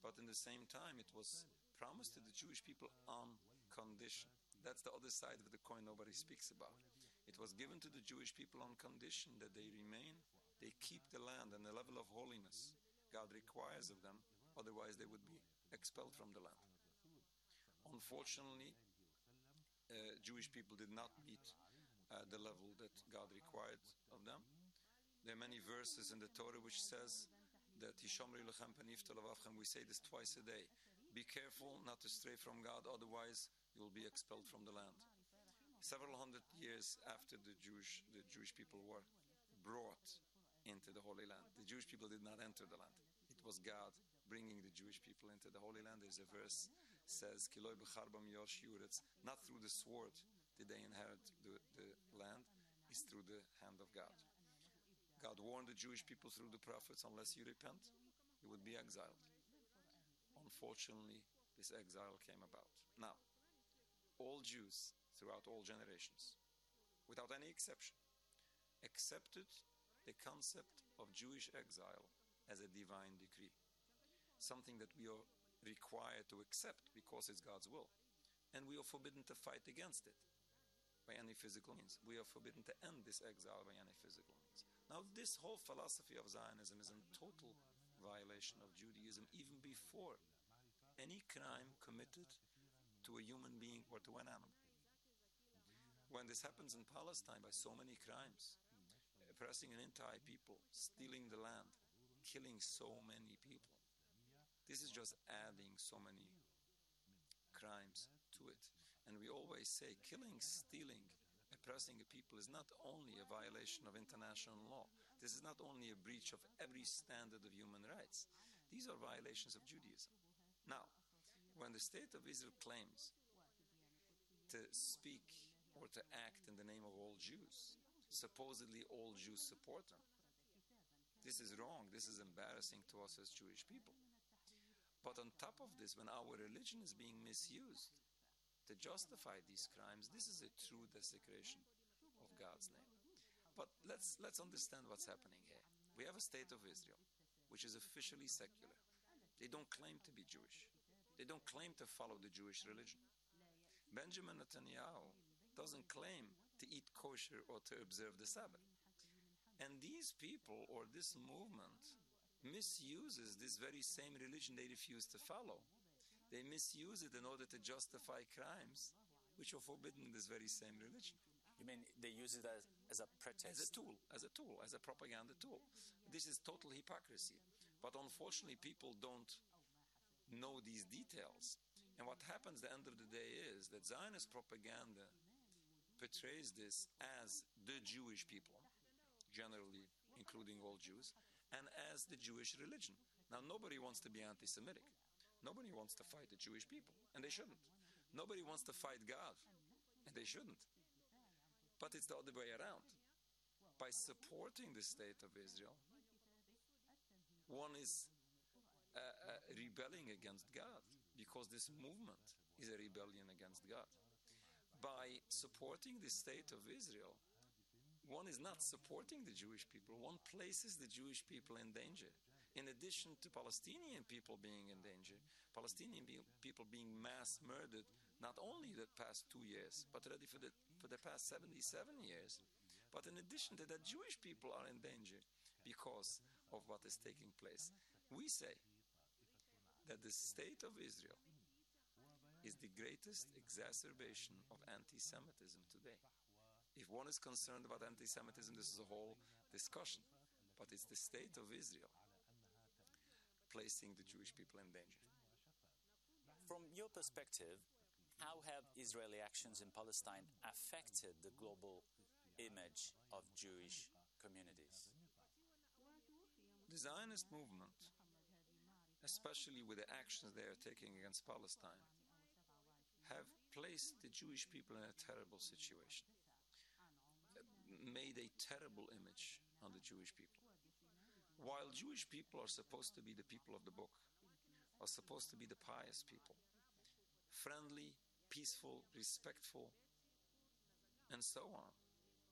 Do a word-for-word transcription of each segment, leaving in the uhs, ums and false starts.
but in the same time it was promised to the Jewish people on condition. That's the other side of the coin nobody speaks about. It was given to the Jewish people on condition that they remain, they keep the land and the level of holiness God requires of them, otherwise they would be expelled from the land. Unfortunately, uh, Jewish people did not meet uh, the level that God required of them. There are many verses in the Torah which says that we say this twice a day. Be careful not to stray from God, otherwise you will be expelled from the land. Several hundred years after the Jewish the Jewish people were brought into the Holy Land, the Jewish people did not enter the land. It was God bringing the Jewish people into the Holy Land. There's a verse that says, it's not through the sword did they inherit the, the land, it's through the hand of God. God warned the Jewish people through the prophets, unless you repent, you would be exiled. Unfortunately, this exile came about. Now, all Jews throughout all generations, without any exception, accepted the concept of Jewish exile as a divine decree, something that we are required to accept because it's God's will, and we are forbidden to fight against it by any physical means. We are forbidden to end this exile by any physical means. Now, this whole philosophy of Zionism is in total violation of Judaism, even before any crime committed to a human being or to an animal. When this happens in Palestine by so many crimes, oppressing an entire people, stealing the land, killing so many people, this is just adding so many crimes to it. And we always say killing, stealing, oppressing a people is not only a violation of international law. This is not only a breach of every standard of human rights. These are violations of Judaism. Now, when the State of Israel claims to speak or to act in the name of all Jews, supposedly all Jews support them, this is wrong. This is embarrassing to us as Jewish people. But on top of this, when our religion is being misused to justify these crimes, this is a true desecration of God's name. But let's let's understand what's happening here. We have a State of Israel, which is officially secular. They don't claim to be Jewish. They don't claim to follow the Jewish religion. Benjamin Netanyahu doesn't claim to eat kosher or to observe the Sabbath. And these people, or this movement, misuses this very same religion they refuse to follow. They misuse it in order to justify crimes which are forbidden in this very same religion. You mean they use it as, as a pretext? As a tool, as a tool, as a propaganda tool. This is total hypocrisy. But unfortunately, people don't know these details. And what happens at the end of the day is that Zionist propaganda portrays this as the Jewish people, generally including all Jews, and as the Jewish religion. Now, nobody wants to be anti-Semitic. Nobody wants to fight the Jewish people, and they shouldn't. Nobody wants to fight God, and they shouldn't. But it's the other way around. By supporting the State of Israel, one is uh, uh, rebelling against God, because this movement is a rebellion against God. By supporting the State of Israel, one is not supporting the Jewish people. One places the Jewish people in danger. In addition to Palestinian people being in danger, Palestinian be- people being mass murdered, not only the past two years, but already for the, for the past seventy-seven years. But in addition to that, Jewish people are in danger because of what is taking place. We say that the State of Israel is the greatest exacerbation of anti-Semitism today. If one is concerned about anti-Semitism, this is a whole discussion. But it's the State of Israel placing the Jewish people in danger. From your perspective, how have Israeli actions in Palestine affected the global image of Jewish communities? The Zionist movement, especially with the actions they are taking against Palestine, have placed the Jewish people in a terrible situation, made a terrible image on the Jewish people. While Jewish people are supposed to be the people of the book, are supposed to be the pious people, friendly, peaceful, respectful, and so on.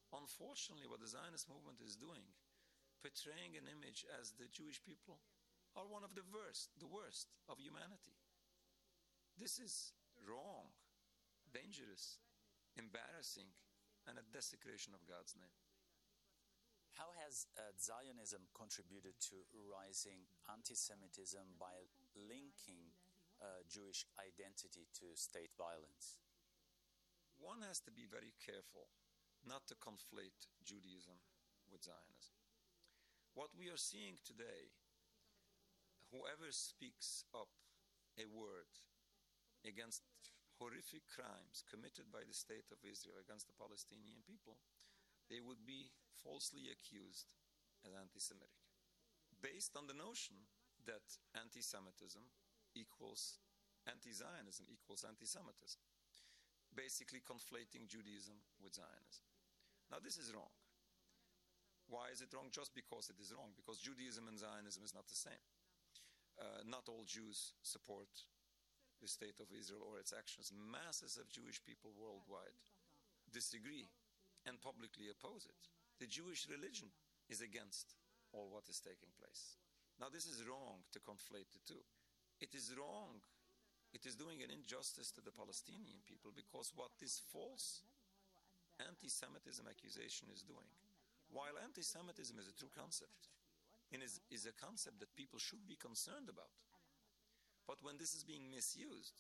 Unfortunately, what the Zionist movement is doing, portraying an image as the Jewish people are one of the worst, the worst of humanity. This is wrong, dangerous, embarrassing, and a desecration of God's name. How has uh, Zionism contributed to rising anti-Semitism by linking uh, Jewish identity to state violence? One has to be very careful not to conflate Judaism with Zionism. What we are seeing today, whoever speaks up a word against horrific crimes committed by the state of Israel against the Palestinian people, they would be falsely accused as anti-Semitic, based on the notion that anti-Semitism equals anti-Zionism equals anti-Semitism, basically conflating Judaism with Zionism. Now, this is wrong. Why is it wrong? Just because it is wrong, because Judaism and Zionism is not the same. Uh, not all Jews support the state of Israel or its actions. Masses of Jewish people worldwide disagree and publicly oppose it. The Jewish religion is against all what is taking place. Now, this is wrong to conflate the two. It is wrong. It is doing an injustice to the Palestinian people, because what this false anti-Semitism accusation is doing, while anti-Semitism is a true concept, and is, is a concept that people should be concerned about, but when this is being misused,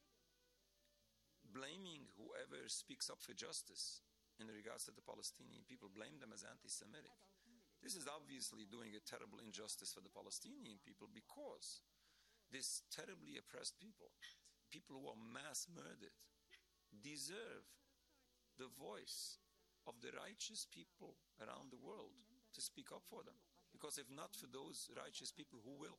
blaming whoever speaks up for justice in regards to the Palestinian people, blame them as anti-Semitic, this is obviously doing a terrible injustice for the Palestinian people, because these terribly oppressed people, people who are mass murdered, deserve the voice of the righteous people around the world to speak up for them. Because if not for those righteous people, who will?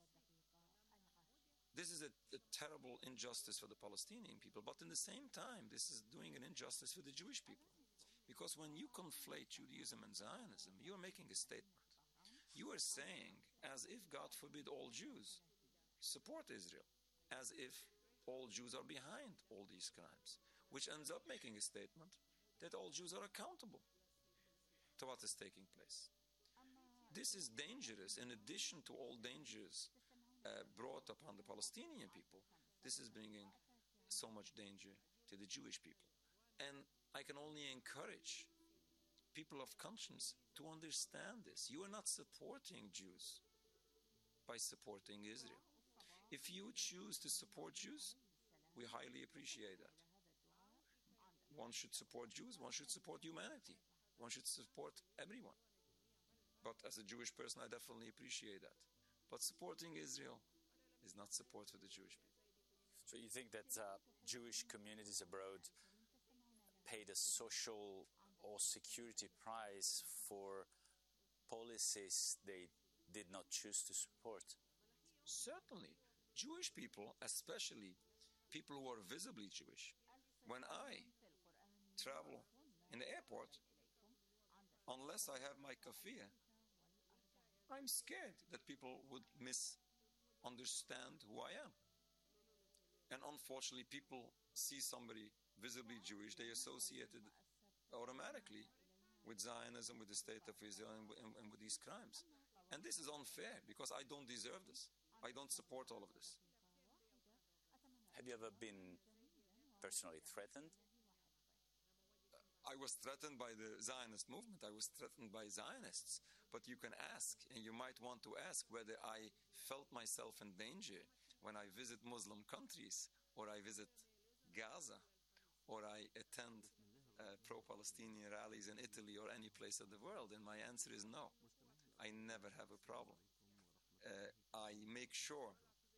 This is a, a terrible injustice for the Palestinian people, but in the same time, this is doing an injustice for the Jewish people. Because when you conflate Judaism and Zionism, you are making a statement. You are saying, as if, God forbid, all Jews support Israel, as if all Jews are behind all these crimes, which ends up making a statement that all Jews are accountable to what is taking place. This is dangerous. In addition to all dangers uh, brought upon the Palestinian people, this is bringing so much danger to the Jewish people. And I can only encourage people of conscience to understand this. You are not supporting Jews by supporting Israel. If you choose to support Jews, we highly appreciate that. One should support Jews, one should support humanity, one should support everyone. But as a Jewish person, I definitely appreciate that. But supporting Israel is not support for the Jewish people. So you think that uh, Jewish communities abroad paid a social or security price for policies they did not choose to support? Certainly. Jewish people, especially people who are visibly Jewish, when I travel in the airport, unless I have my kafir, I'm scared that people would misunderstand who I am. And unfortunately, people see somebody visibly Jewish, they associate it automatically with Zionism, with the state of Israel, and, and, and with these crimes. And this is unfair, because I don't deserve this. I don't support all of this. Have you ever been personally threatened? I was threatened by the Zionist movement. I was threatened by Zionists. But you can ask, and you might want to ask, whether I felt myself in danger when I visit Muslim countries, or I visit Gaza, or I attend uh, pro-Palestinian rallies in Italy or any place of the world. And my answer is no. I never have a problem. Uh, I make sure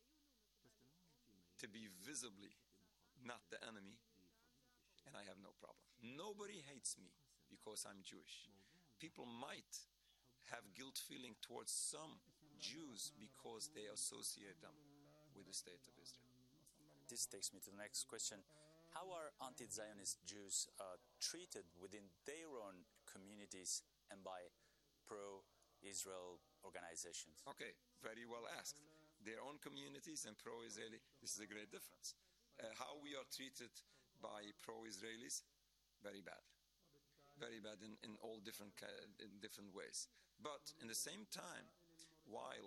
to be visibly not the enemy, and I have no problem. Nobody hates me because I'm Jewish. People might have guilt feeling towards some Jews because they associate them with the state of Israel. This takes me to the next question. How are anti-Zionist Jews uh, treated within their own communities and by pro-Israel organizations? Okay, very well asked. Their own communities and pro-Israeli, this is a great difference. Uh, how we are treated by pro-Israelis, very bad. Very bad in, in all different, in different ways. But in the same time, while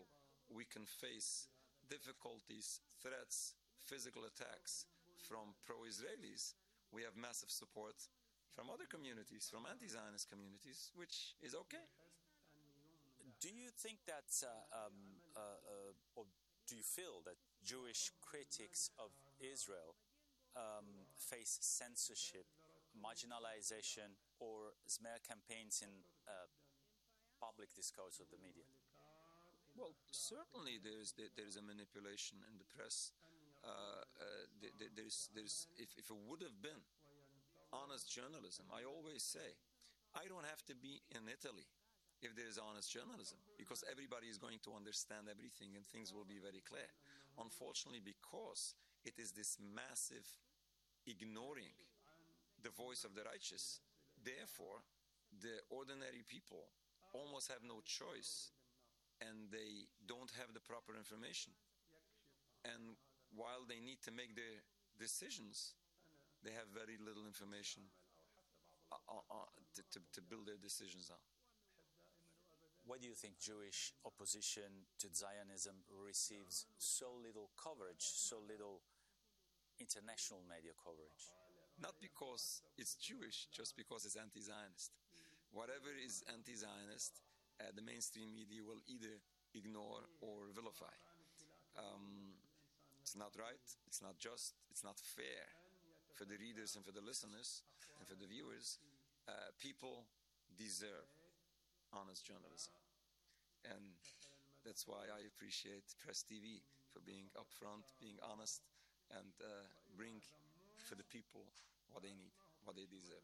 we can face difficulties, threats, physical attacks from pro-Israelis, we have massive support from other communities, from anti-Zionist communities, which is okay. Do you think that, uh, um, uh, uh, or do you feel that Jewish critics of Israel um, face censorship, marginalization, or smear campaigns in uh, public discourse of the media? Well, certainly there's there's a manipulation in the press. Uh, uh, there's there's if, if it would have been honest journalism, I always say, I don't have to be in Italy if there is honest journalism, because everybody is going to understand everything and things will be very clear. Unfortunately, because it is this massive ignoring the voice of the righteous, therefore, the ordinary people almost have no choice and they don't have the proper information. And while they need to make their decisions, they have very little information uh, uh, to, to, to build their decisions on. Why do you think Jewish opposition to Zionism receives so little coverage, so little international media coverage? Not because it's Jewish, just because it's anti-Zionist. Whatever is anti-Zionist, uh, the mainstream media will either ignore or vilify. Um, it's not right, it's not just, it's not fair for the readers and for the listeners and for the viewers. Uh, people deserve honest journalism. And that's why I appreciate Press T V for being upfront, being honest, and uh, bring for the people what they need, what they deserve.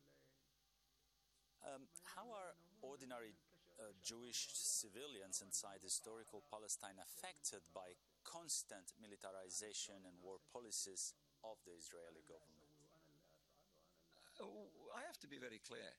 Um, how are ordinary uh, Jewish civilians inside historical Palestine affected by constant militarization and war policies of the Israeli government? Uh, I have to be very clear.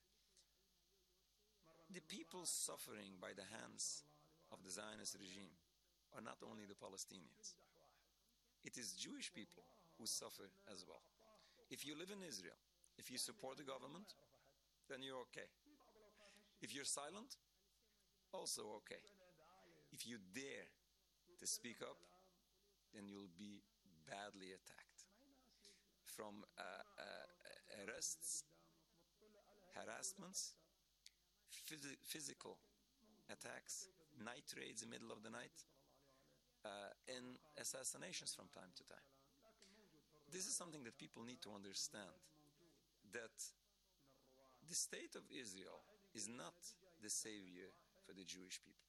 The people suffering by the hands of the Zionist regime are not only the Palestinians. It is Jewish people who suffer as well. If you live in Israel, if you support the government, then you're okay. If you're silent, also okay. If you dare to speak up, then you'll be badly attacked. From uh, uh, arrests, harassments, phys- physical attacks, night raids in the middle of the night, uh, and assassinations from time to time. This is something that people need to understand, that the state of Israel is not the savior for the Jewish people.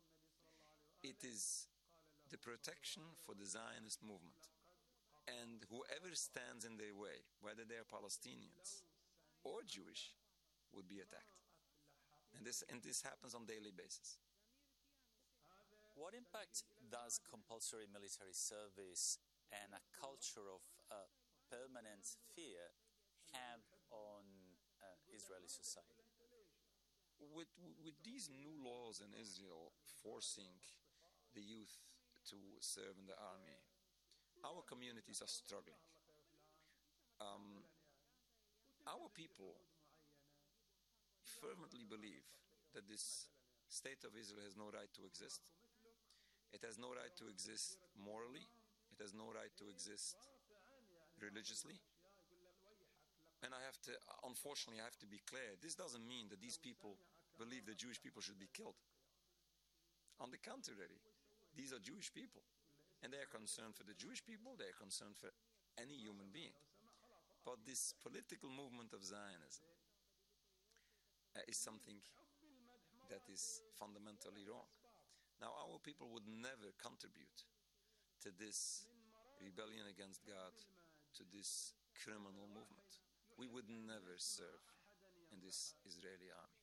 It is the protection for the Zionist movement. And whoever stands in their way, whether they are Palestinians or Jewish, would be attacked. And this, and this happens on a daily basis. What impact does compulsory military service and a culture of uh, permanent fear have on uh, Israeli society? With, with these new laws in Israel forcing the youth to serve in the army, our communities are struggling. Um, our people fervently believe that this state of Israel has no right to exist. It has no right to exist morally. It has no right to exist religiously. And I have to, unfortunately, I have to be clear. This doesn't mean that these people believe that Jewish people should be killed. On the contrary, these are Jewish people. And they are concerned for the Jewish people, they are concerned for any human being. But this political movement of Zionism uh, is something that is fundamentally wrong. Now, our people would never contribute to this rebellion against God, to this criminal movement. We would never serve in this Israeli army.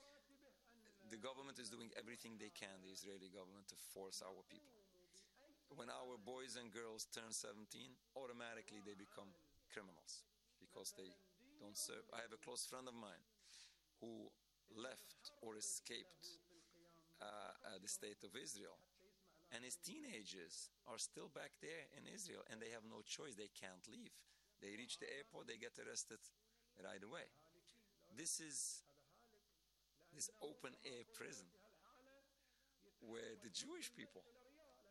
The government is doing everything they can, the Israeli government, to force our people. When our boys and girls turn seventeen, automatically they become criminals because they don't serve. I have a close friend of mine who left or escaped uh, uh, the state of Israel, and his teenagers are still back there in Israel, and they have no choice. They can't leave. They reach the airport, they get arrested right away. This is this open-air prison where the Jewish people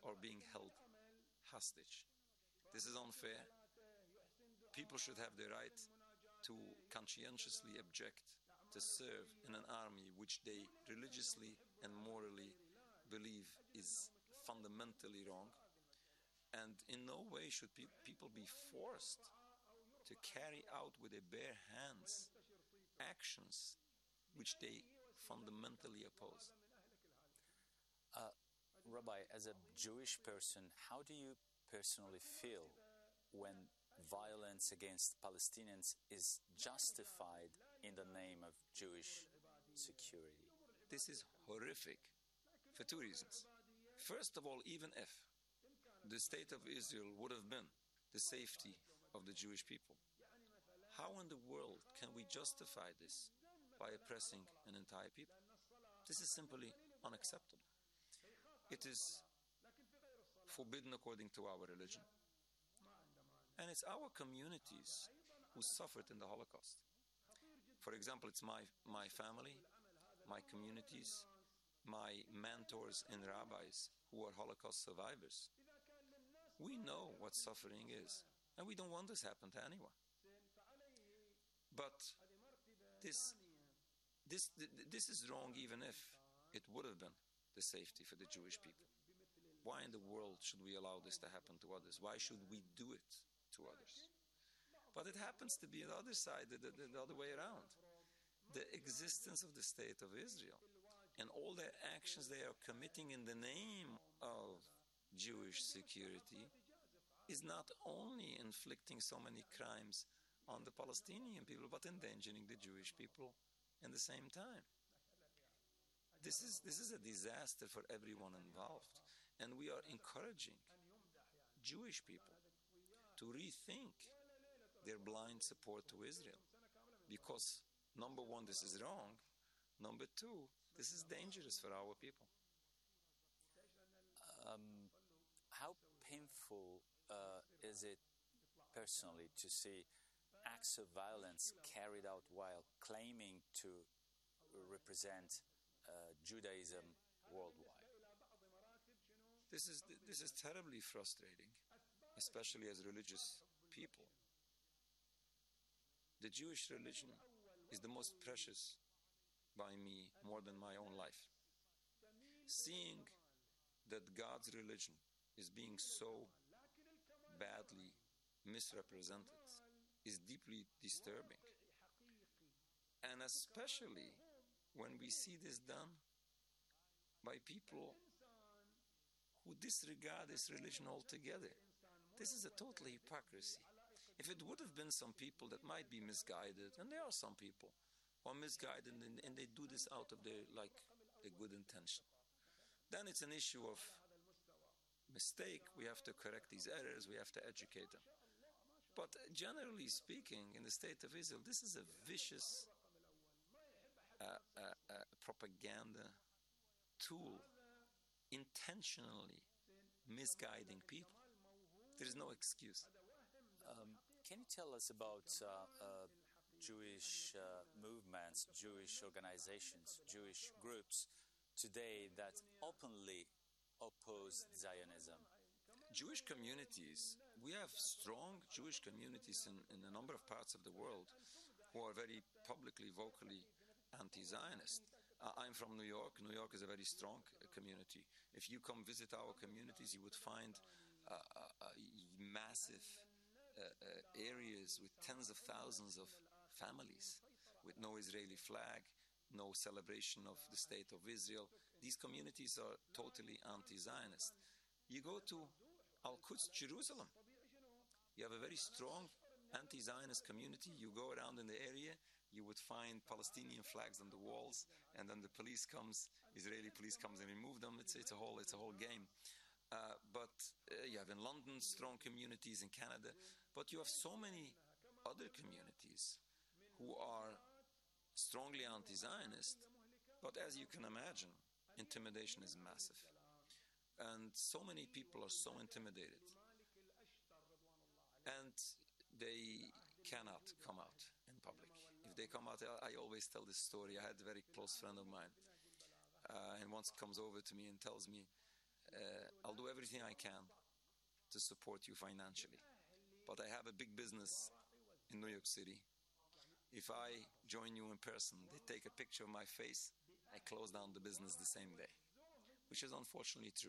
are being held hostage. This is unfair. People should have the right to conscientiously object to serve in an army which they religiously and morally believe is fundamentally wrong. And in no way should pe- people be forced to carry out with their bare hands actions which they fundamentally oppose. Uh, Rabbi, as a Jewish person, how do you personally feel when violence against Palestinians is justified in the name of Jewish security? This is horrific for two reasons. First of all, even if the state of Israel would have been the safety of the Jewish people, how in the world can we justify this by oppressing an entire people? This is simply unacceptable. It is forbidden according to our religion. And it's our communities who suffered in the Holocaust. For example, it's my, my family, my communities, my mentors and rabbis who are Holocaust survivors. We know what suffering is, and we don't want this to happen to anyone. But this, this, this is wrong even if it would have been the safety for the Jewish people. Why in the world should we allow this to happen to others? Why should we do it to others? But it happens to be the other side, the, the, the other way around. The existence of the state of Israel and all their actions they are committing in the name of Jewish security is not only inflicting so many crimes on the Palestinian people, but endangering the Jewish people at the same time. This is, this is a disaster for everyone involved. And we are encouraging Jewish people to rethink their blind support to Israel. Because, number one, this is wrong. Number two, this is dangerous for our people. Um, how painful uh, is it personally to see acts of violence carried out while claiming to represent uh, Judaism worldwide? This is, this is terribly frustrating, especially as religious people. The Jewish religion is the most precious by me more than my own life. Seeing that God's religion is being so badly misrepresented is deeply disturbing. And especially when we see this done by people who disregard this religion altogether. This is a total hypocrisy. If it would have been some people that might be misguided, and there are some people who are misguided and, and they do this out of their, like, a good intention, then it's an issue of mistake. We have to correct these errors. We have to educate them. But generally speaking, in the state of Israel, this is a vicious uh, uh, uh, propaganda tool, intentionally misguiding people. There is no excuse. Um, can you tell us about uh, uh, Jewish uh, movements, Jewish organizations, Jewish groups today that openly oppose Zionism? Jewish communities, we have strong Jewish communities in, in a number of parts of the world who are very publicly, vocally anti-Zionist. Uh, I'm from New York. New York is a very strong uh, community. If you come visit our communities, you would find uh, uh, uh, massive uh, uh, areas with tens of thousands of families with no Israeli flag, no celebration of the state of Israel. These communities are totally anti-Zionist. You go to Al-Quds, Jerusalem. You have a very strong anti-Zionist community. You go around in the area, you would find Palestinian flags on the walls, and then the police comes, Israeli police comes and remove them. It's, it's, a, whole, it's a whole game. Uh, but uh, you have in London strong communities, in Canada, but you have so many other communities who are strongly anti-Zionist, but as you can imagine, intimidation is massive. And so many people are so intimidated. And they cannot come out in public. If they come out, I always tell this story. I had a very close friend of mine, uh, and once comes over to me and tells me, uh, I'll do everything I can to support you financially. But I have a big business in New York City. If I join you in person, they take a picture of my face, I close down the business the same day, which is unfortunately true.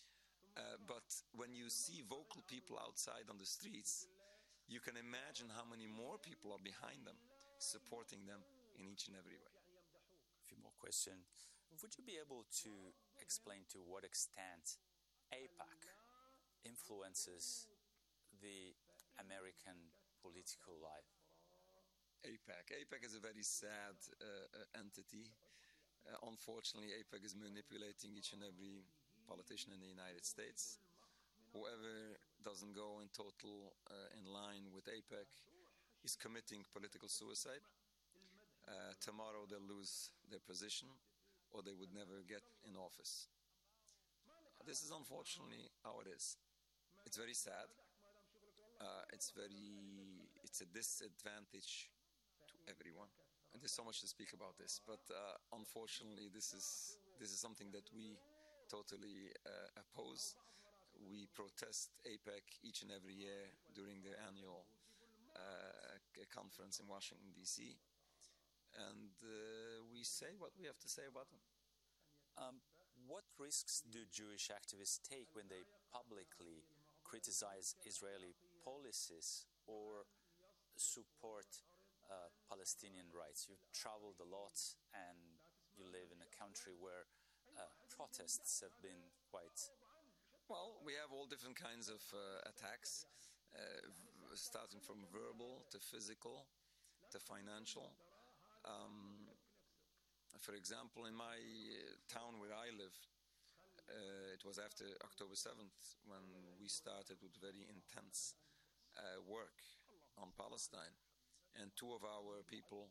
Uh, but when you see vocal people outside on the streets, you can imagine how many more people are behind them, supporting them in each and every way. A few more questions. Would you be able to explain to what extent AIPAC influences the American political life? AIPAC. AIPAC is a very sad uh, entity. Uh, unfortunately, AIPAC is manipulating each and every politician in the United States. Whoever doesn't go in total uh, in line with AIPAC is committing political suicide. Uh, tomorrow they'll lose their position or they would never get in office. This is unfortunately how it is. It's very sad. Uh, it's very, it's a disadvantage to everyone. And there's so much to speak about this, but uh, unfortunately this is, this is something that we totally uh, oppose. We protest AIPAC each and every year during their annual uh, conference in Washington, D C, and uh, we say what we have to say about them. Um, what risks do Jewish activists take when they publicly criticize Israeli policies or support uh, Palestinian rights? You've traveled a lot and you live in a country where uh, protests have been quite... Well, we have all different kinds of uh, attacks, uh, starting from verbal to physical to financial. Um, for example, in my uh, town where I live, uh, it was after October seventh when we started with very intense uh, work on Palestine, and two of our people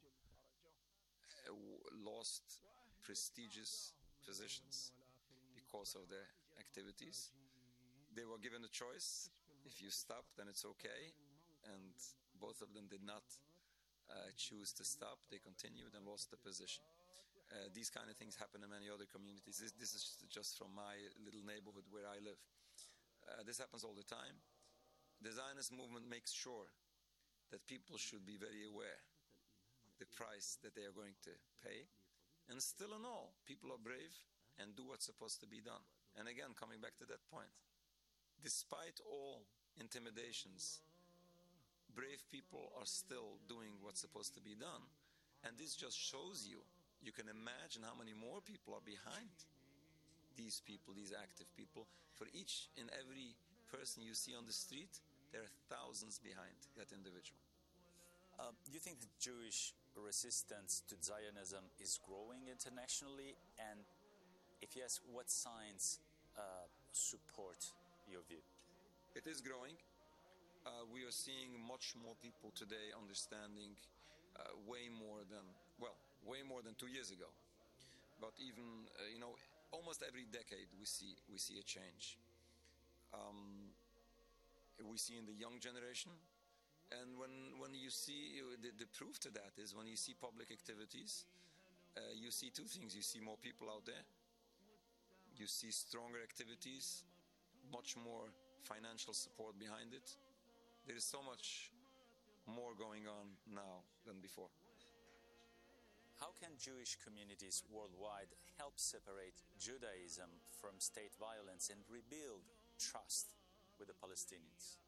uh, lost prestigious positions because of their activities. They were given a choice: if you stop, then it's okay, and both of them did not uh, choose to stop. They continued and lost the position. Uh, these kind of things happen in many other communities. This, this is just from my little neighborhood where I live. Uh, this happens all the time. The Zionist movement makes sure that people should be very aware the price that they are going to pay. And still in all, people are brave and do what's supposed to be done. And again, coming back to that point, despite all intimidations, brave people are still doing what's supposed to be done. And this just shows you, you can imagine how many more people are behind these people, these active people. For each and every person you see on the street, there are thousands behind that individual. Uh, do you think the Jewish resistance to Zionism is growing internationally? And if yes, what signs uh, support your view? It is growing. Uh, we are seeing much more people today understanding uh, way more than, well, way more than two years ago. But even, uh, you know, almost every decade we see we see a change. Um, we see in the young generation, and when when you see, the, the proof to that is when you see public activities, uh, you see two things. You see more people out there. You see stronger activities, much more financial support behind it. There is so much more going on now than before. How can Jewish communities worldwide help separate Judaism from state violence and rebuild trust with the Palestinians?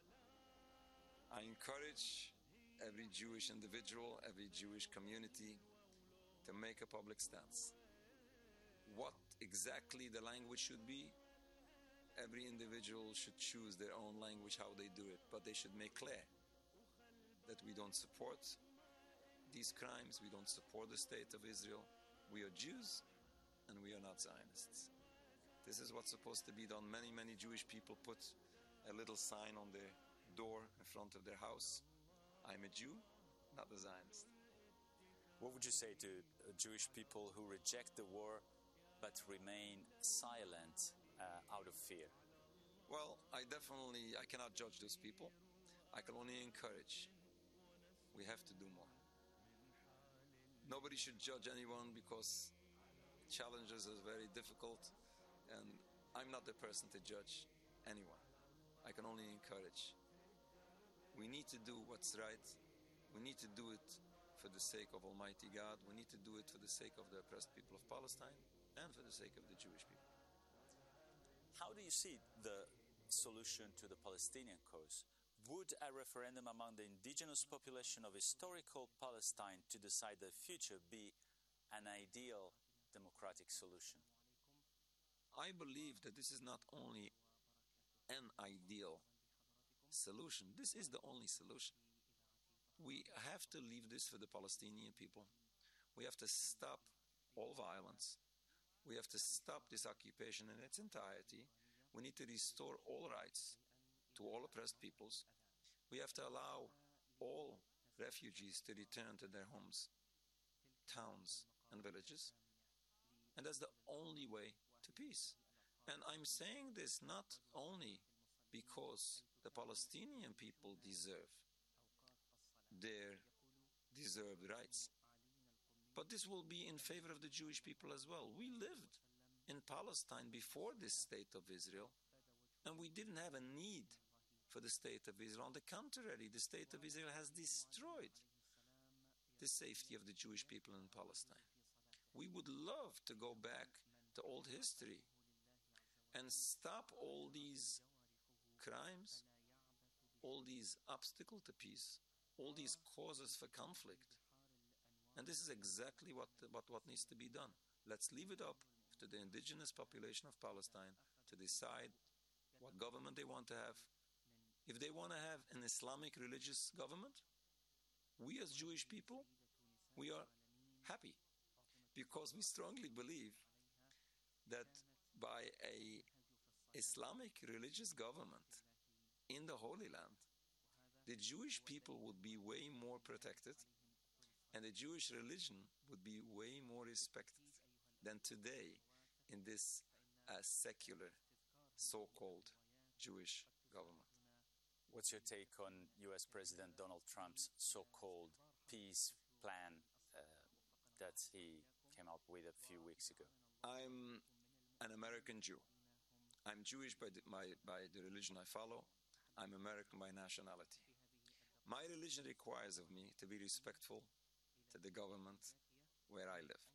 I encourage every Jewish individual, every Jewish community to make a public stance. What exactly the language should be, every individual should choose their own language, how they do it, but they should make clear that we don't support these crimes, we don't support the state of Israel. We are Jews and we are not Zionists. This is what's supposed to be done. Many, many Jewish people put a little sign on their door in front of their house. I'm a Jew, not a Zionist. What would you say to Jewish people who reject the war but remain silent uh, out of fear? Well, I definitely, I cannot judge those people. I can only encourage. We have to do more. Nobody should judge anyone because challenges are very difficult, and I'm not the person to judge anyone. I can only encourage. We need to do what's right. We need to do it for the sake of Almighty God. We need to do it for the sake of the oppressed people of Palestine and for the sake of the Jewish people. How do you see the solution to the Palestinian cause? Would a referendum among the indigenous population of historical Palestine to decide their future be an ideal democratic solution? I believe that this is not only an ideal solution, this is the only solution. We have to leave this for the Palestinian people. We have to stop all violence. We have to stop this occupation in its entirety. We need to restore all rights to all oppressed peoples. We have to allow all refugees to return to their homes, towns, and villages. And that's the only way to peace. And I'm saying this not only because the Palestinian people deserve their deserved rights, but this will be in favor of the Jewish people as well. We lived in Palestine before this state of Israel, and we didn't have a need for the state of Israel. On the contrary, the state of Israel has destroyed the safety of the Jewish people in Palestine. We would love to go back to old history and stop all these crimes, all these obstacles to peace, all these causes for conflict. And this is exactly what, what, what needs to be done. Let's leave it up to the indigenous population of Palestine to decide what government they want to have. If they want to have an Islamic religious government, we as Jewish people, we are happy, because we strongly believe that by a Islamic religious government in the Holy Land, the Jewish people would be way more protected, and the Jewish religion would be way more respected than today in this uh, secular, so-called Jewish government. What's your take on U S President Donald Trump's so-called peace plan uh, that he came up with a few weeks ago? I'm an American Jew. I'm Jewish by the, my, by the religion I follow. I'm American by nationality. My religion requires of me to be respectful to the government where I live.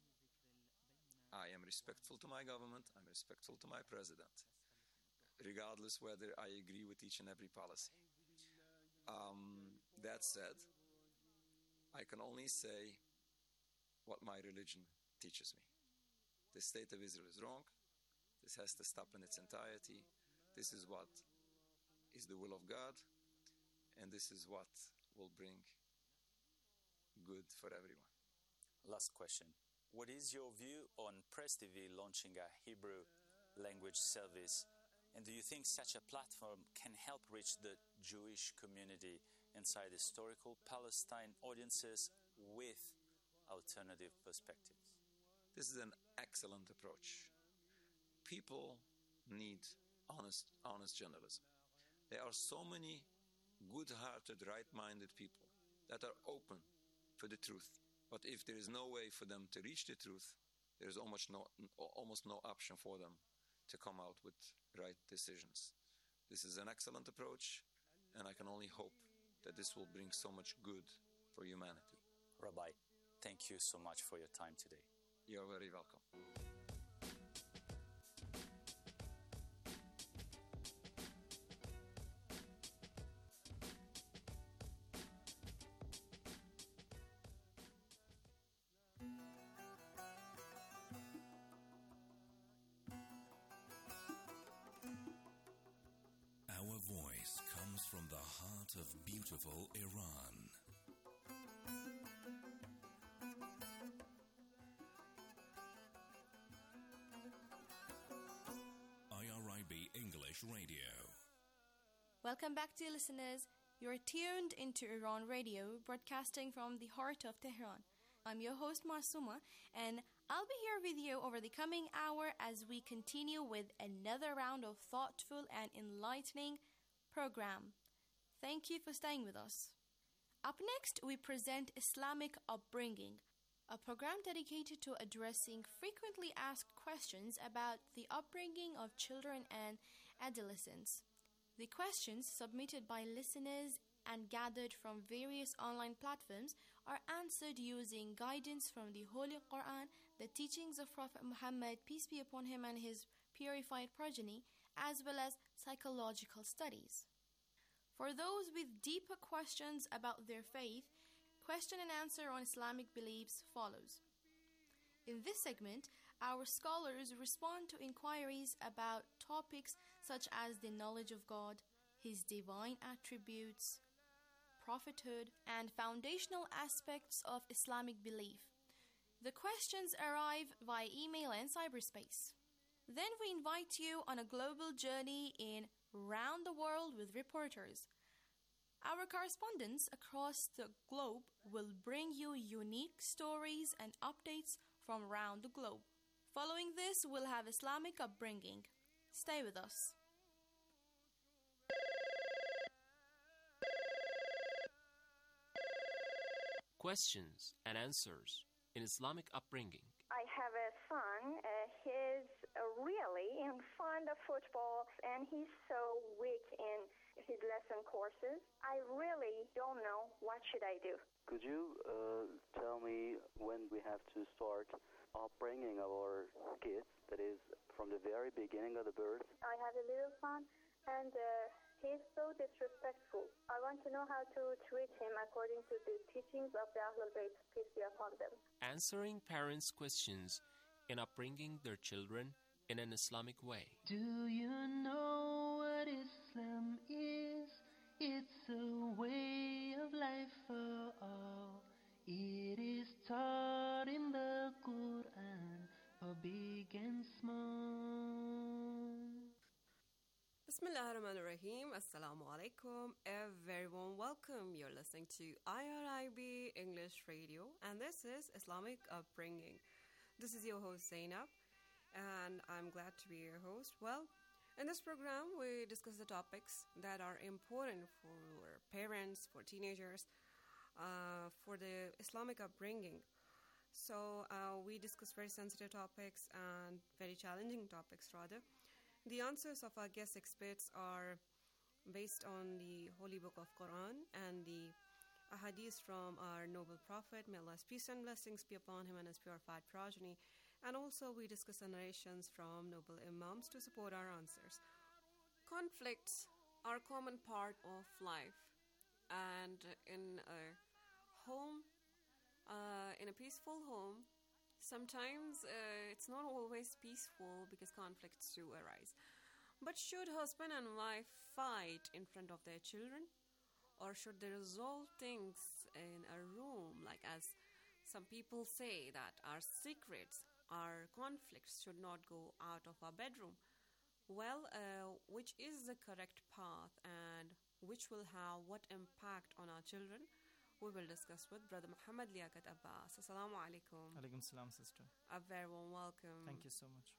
I am respectful to my government. I'm respectful to my president, regardless whether I agree with each and every policy. Um, that said, I can only say what my religion teaches me. The state of Israel is wrong. This has to stop in its entirety. This is what is the will of God, and this is what will bring good for everyone. Last question. What is your view on Press T V launching a Hebrew language service? And do you think such a platform can help reach the Jewish community inside historical Palestine audiences with alternative perspectives? This is an excellent approach. People need honest, honest journalism. There are so many good-hearted, right-minded people that are open for the truth. But if there is no way for them to reach the truth, there is almost no, almost no option for them to come out with right decisions. This is an excellent approach, and I can only hope that this will bring so much good for humanity. Rabbi, thank you so much for your time today. You're very welcome. Our voice comes from the heart of beautiful Iran. I R I B English Radio. Welcome back, dear listeners. You're tuned into Iran Radio, broadcasting from the heart of Tehran. I'm your host, Masuma, and I'll be here with you over the coming hour as we continue with another round of thoughtful and enlightening program. Thank you for staying with us. Up next, we present Islamic upbringing. a program dedicated to addressing frequently asked questions about the upbringing of children and adolescents. The questions submitted by listeners and gathered from various online platforms are answered using guidance from the Holy Quran, the teachings of Prophet Muhammad, peace be upon him, and his purified progeny, as well as psychological studies. For those with deeper questions about their faith, question and answer on Islamic beliefs follows. In this segment, our scholars respond to inquiries about topics such as the knowledge of God, His divine attributes, prophethood, and foundational aspects of Islamic belief. The questions arrive via email and cyberspace. Then we invite you on a global journey in Round the World with reporters. Our correspondents across the globe will bring you unique stories and updates from around the globe. Following this, we'll have Islamic upbringing. Stay with us. Questions and answers in Islamic upbringing. I have a son. Uh, he's uh, really in fond of football, and he's so weak in his lesson courses. I really don't know what should I do. Could you uh, tell me when we have to start upbringing our kids, that is, from the very beginning of the birth? I have a little son, and uh, he's so disrespectful. I want to know how to treat him according to the teachings of the Ahlul Bayt, peace be upon them. Answering parents' questions in upbringing their children in an Islamic way. Do you know what Islam is? It's a way of life for all. It is taught in the Quran for big and small. Bismillah ar-Rahman ar-Rahim. Assalamu alaikum. A very warm welcome. You're listening to I R I B English Radio, and this is Islamic Upbringing. This is your host Zainab, and I'm glad to be your host. Well, in this program, we discuss the topics that are important for parents, for teenagers, uh, for the Islamic upbringing. So uh, we discuss very sensitive topics and very challenging topics, rather. The answers of our guest experts are based on the Holy Book of Quran and the ahadith from our noble Prophet, may Allah's peace and blessings be upon him and his purified progeny. And also we discuss the narrations from noble Imams to support our answers. Conflicts are a common part of life, and in a home, uh, in a peaceful home, sometimes uh, it's not always peaceful because conflicts do arise. But should husband and wife fight in front of their children? Or should they resolve things in a room, like as some people say that our secrets, our conflicts should not go out of our bedroom? Well, uh, which is the correct path and which will have what impact on our children? We will discuss with Brother Muhammad Liaquat Abbas. Assalamu alaikum. Alaikum salam, sister. A very warm welcome. Thank you so much.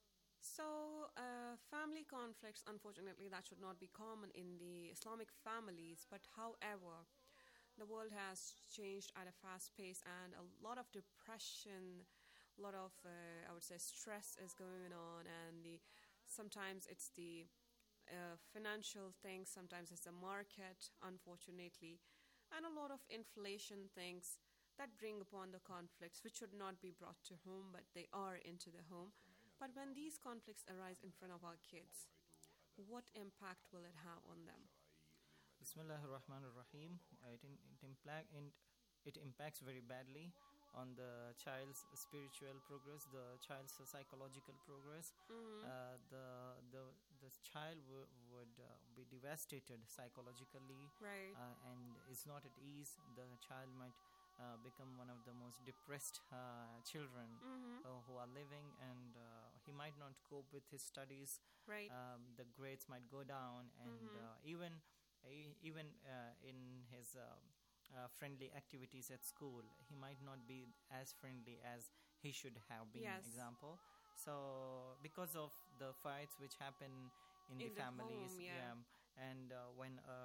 So, uh, family conflicts, unfortunately, that should not be common in the Islamic families. But however, the world has changed at a fast pace, and a lot of depression, a lot of, uh, I would say, stress is going on, and the sometimes it's the uh, financial things, sometimes it's the market, unfortunately, and a lot of inflation things that bring upon the conflicts, which should not be brought to home, but they are into the home. But when these conflicts arise in front of our kids, what impact will it have on them? Bismillah ar-Rahman ar-Rahim. Uh, it, in, it, impla- in, it impacts very badly on the child's spiritual progress, the child's psychological progress. Mm-hmm. Uh, the the the child w- would uh, be devastated psychologically, right. uh, and is not at ease. The child might uh, become one of the most depressed uh, children mm-hmm. uh, who are living, and uh, he might not cope with his studies. Right. Um, the grades might go down, and mm-hmm. uh, even uh, even uh, in his uh, uh, friendly activities at school, he might not be as friendly as he should have been. Yes. Example. So because of the fights which happen in, in the families, the home, yeah. yeah, and uh, when a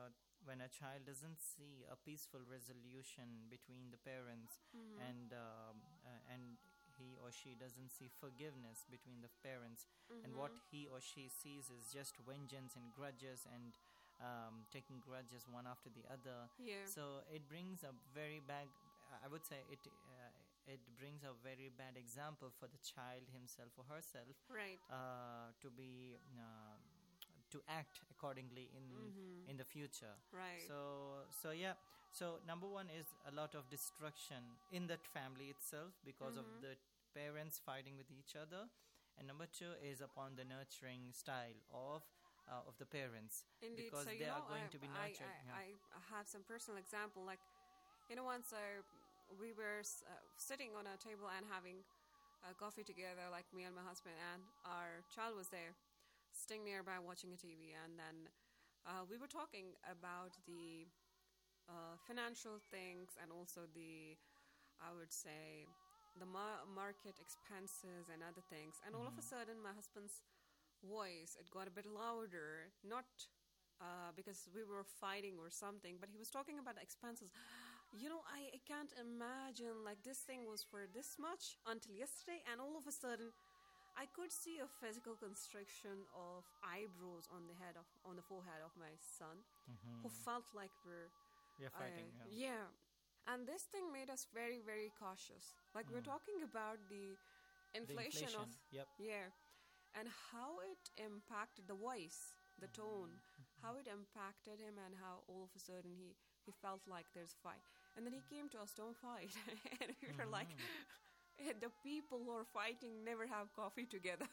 when a child doesn't see a peaceful resolution between the parents, Mhm. and um, uh, and he or she doesn't see forgiveness between the parents, and what Mhm. he or she sees is just vengeance and grudges, and um, taking grudges one after the other. Yeah. So it brings a very bad, I would say it uh, it brings a very bad example for the child himself or herself, Right. uh, to be um to act accordingly in Mhm. in the future. Right. So so yeah. So number one is a lot of destruction in that family itself because Mhm. of the parents fighting with each other, and number two is upon the nurturing style of uh, of the parents, Indeed. because So, you they know, are going I, to be I, nurtured. I, yeah. I have some personal example. Like, you know, once uh, we were uh, sitting on a table and having uh, coffee together, like me and my husband, and our child was there, sitting nearby watching a T V, and then uh, we were talking about the uh, financial things and also the, I would say, the mar- market expenses and other things. And all of a Mhm. sudden, my husband's voice, it got a bit louder, not uh, because we were fighting or something, but he was talking about the expenses. You know, I, I can't imagine, like, this thing was for this much until yesterday, and all of a sudden, I could see a physical constriction of eyebrows on the head of on the forehead of my son, who Mhm. felt like we're We are fighting. uh, yeah. yeah. And this thing made us very, very cautious. Like, we're Mm. talking about the The inflation, inflation. of Yep. yeah, and how it impacted the voice, the tone, Mm-hmm. how it impacted him, and how all of a sudden he he felt like there's a fight. And then he came to us, don't fight, and we were like, Mm-hmm. "Eh, the people who are fighting never have coffee together.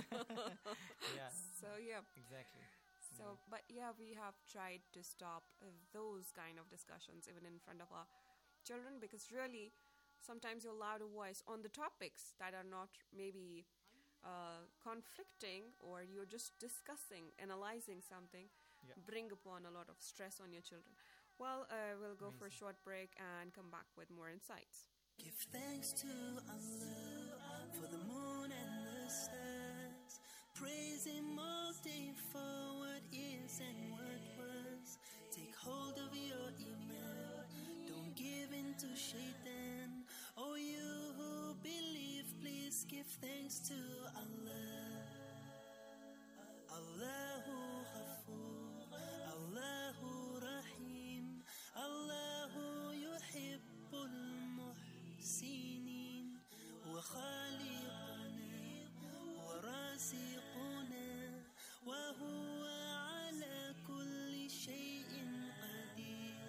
Yeah. So yeah. Exactly. So, but yeah, we have tried to stop uh, those kind of discussions even in front of our children, because really, sometimes your louder voice on the topics that are not maybe uh, conflicting, or you're just discussing, analyzing something, Yeah. bring upon a lot of stress on your children. Well, uh, we'll go for a Amazing. short break and come back with more insights. Give thanks to Allah for the moon and the stars. Praise Him all day for what is and what was. Take hold of your iman. Don't give in to shaitan. Oh, you who believe, please give thanks to Allah. Allahu Ghafoor, Allahu Rahim, Allahu Yuhibbul Muhsinin, Wa Khaliquna, Wa Raziquna, Wa Huwa ala kulli shay'in qadir.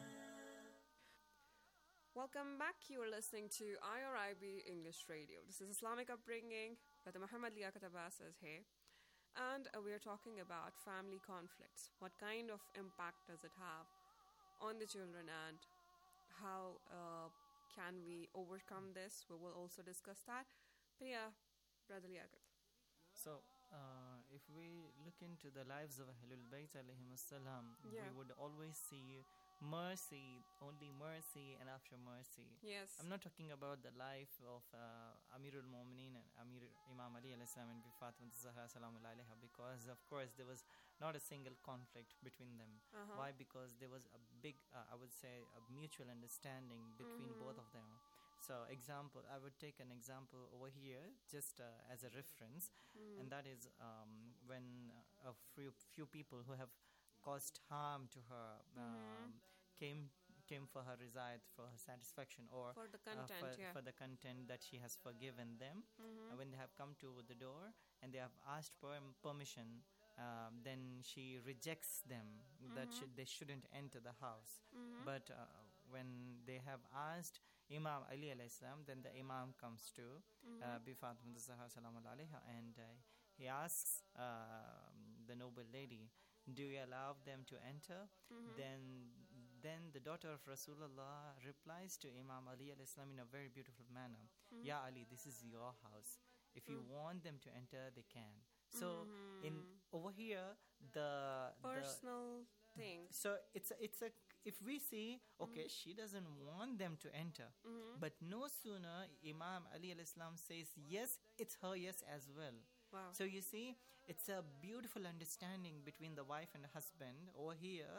Welcome back. You are listening to I R I B English Radio. This is Islamic Upbringing. Brother Muhammad Liaquat Abbas is here. And uh, we are talking about family conflicts. What kind of impact does it have on the children, and how uh, can we overcome this? We will also discuss that. But yeah, Brother Liaquat. So, uh, if we look into the lives of Ahlul Bayt alayhim assalam, Yeah. we would always see mercy, only mercy, and after mercy. Yes. I'm not talking about the life of uh, Amirul Mu'mineen and Amir Imam Ali alayhi salam and Bi Fatima Zahra salamullah alayha, because of course there was not a single conflict between them. Uh-huh. Why? Because there was a big, uh, I would say, a mutual understanding between Mhm. both of them. So, example, I would take an example over here just uh, as a reference, Mhm. and that is um, when uh, a few, few people who have caused harm to her um, came came for her reside, for her satisfaction, or For the uh, content, for, yeah. for the content that she has forgiven them. Mhm. Uh, when they have come to the door and they have asked per- permission, um, then she rejects them that Mhm. sh- they shouldn't enter the house. Mhm. But uh, when they have asked Imam Ali alayhi salam, then the Imam comes to Mhm. uh, Bi Fatima Zahra salamullah alayha, and uh, he asks um, the noble lady, do you allow them to enter? Mhm. Then then the daughter of Rasulullah replies to Imam Ali alayhi salam in a very beautiful manner. Mhm. Ya Ali, this is your house. If you Mm. want them to enter, they can. So in Mhm. over here, the the Personal things. so it's a, it's a if we see, okay, she doesn't want them to enter, Mhm. but no sooner Imam Ali alayhi salam says yes, it's her yes as well. Wow. So you see, it's a beautiful understanding between the wife and husband over here.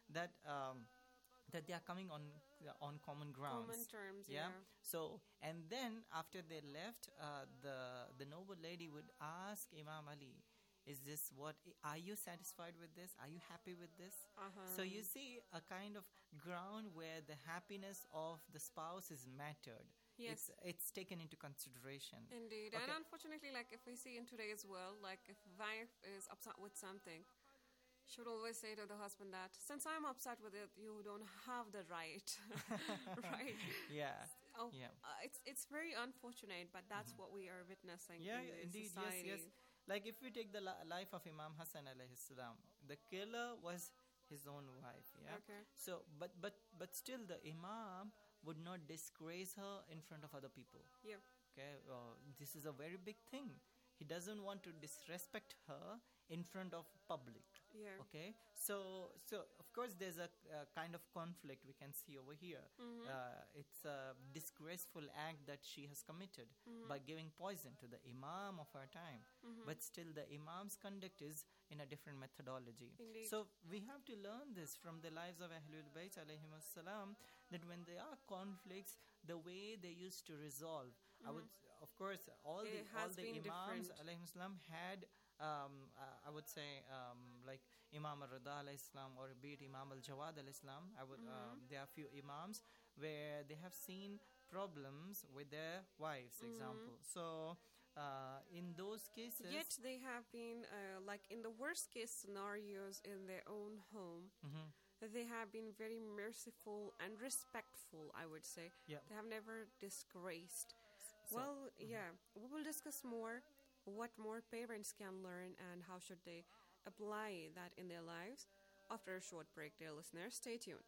that um, that they are coming on on common grounds. Common terms, yeah. So, and then after they left, uh, the the noble lady would ask Imam Ali, "Is this what? Are you satisfied with this? Are you happy with this?" Uh-huh. So you see a kind of ground where the happiness of the spouse is mattered. Yes. It's, it's taken into consideration. Indeed. Okay. And unfortunately, like if we see in today's world, like if wife is upset with something, she would always say to the husband that, since I'm upset with it, you don't have the right. Right? Yeah. Oh, Yeah. Uh, it's it's very unfortunate, but that's what we are witnessing Yeah, in the indeed, society. yes, yes. Like if we take the li- life of Imam Hassan alayhi salam, the killer was his own wife. Yeah. Okay. So, but but but still, the Imam would not disgrace her in front of other people. Yeah. Okay. Uh, this is a very big thing. He doesn't want to disrespect her in front of public. Yeah. Okay. So so of course there's a uh, kind of conflict we can see over here. Mhm. Uh, it's a disgraceful act that she has committed Mhm. by giving poison to the Imam of her time. Mhm. But still the Imam's conduct is in a different methodology. Indeed. So we have to learn this from the lives of Ahlul Bayt alayhim salam, that when there are conflicts, the way they used to resolve. I Mhm. would, of course, all It the all has the been Imams different. alayhim salam had um, uh, I would say um, like Imam al-Rida alayhi salam, or be it Imam al-Jawad alayhi salam. I would Mhm. um, there are few Imams where they have seen problems with their wives, Mhm. example. So uh, in those cases, Yet they have been, uh, like in the worst case scenarios in their own home, Mhm. they have been very merciful and respectful, I would say. Yeah. They have never disgraced. So- well, yeah, we will discuss more what more parents can learn and how should they apply that in their lives after a short break, dear listeners. Stay tuned.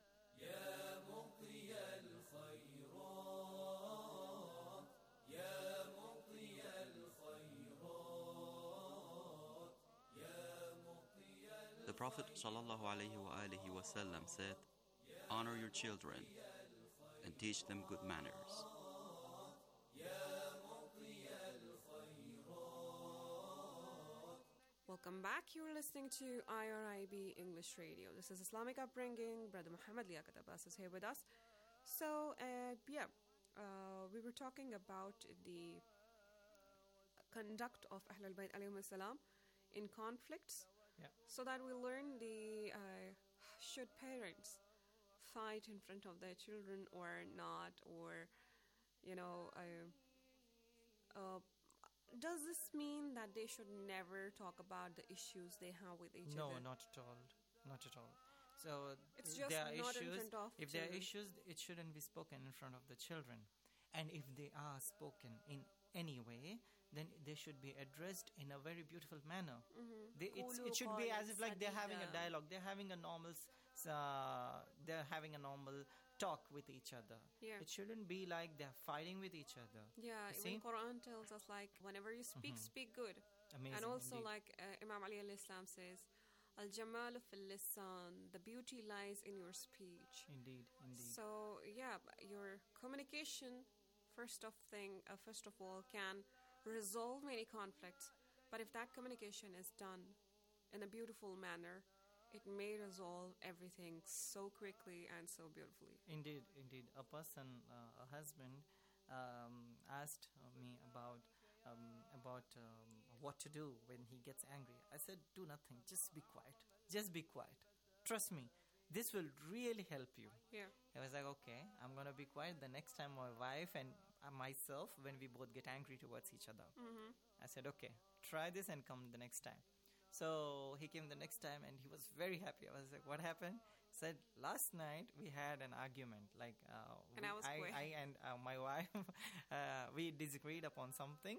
The Prophet sallallahu alaihi wa alihi wasallam said, "Honor your children and teach them good manners." Welcome back. You're listening to I R I B English Radio. This is Islamic Upbringing. Brother Muhammad Liaquat Abbas is here with us. So, uh, yeah, uh, we were talking about the conduct of Ahlul Bayt alayhim salam in conflicts. Yeah. So that we learn the uh, should parents fight in front of their children or not, or you know, uh, uh, does this mean that they should never talk about the issues they have with each no, other? not at all, not at all. So It's if just there are not in issues, front of if there are children. issues, it shouldn't be spoken in front of the children. And if they are spoken in any way, then they should be addressed in a very beautiful manner. Mhm. They, it's, Qulu it should be as qawlan if like they're having a sadida. dialogue. They're having a normal, s- uh, they're having a normal talk with each other. Yeah. It shouldn't be like they're fighting with each other. Yeah, You even see? Quran tells us like whenever you speak, Mhm. speak good. Amazing, And also indeed. like uh, Imam Ali alayhi salam says, Al Jamal fil lisan, the beauty lies in your speech. Indeed, indeed. So yeah, b- your communication, first of thing, uh, first of all, can resolve many conflicts. But if that communication is done in a beautiful manner, it may resolve everything so quickly and so beautifully. Indeed, indeed. A person, uh, a husband, um, asked uh, me about um, about um, what to do when he gets angry. I said, "Do nothing. Just be quiet. Just be quiet. Trust me. This will really help you." Yeah. I was like, "Okay, I'm gonna be quiet." The next time my wife and uh, myself, when we both get angry towards each other, Mm-hmm. I said, "Okay, try this and come the next time." So he came the next time and he was very happy. I was like, "What happened?" Said, "Last night we had an argument. Like, uh, And we- I was I, quiet. I and uh, my wife, uh, we disagreed upon something,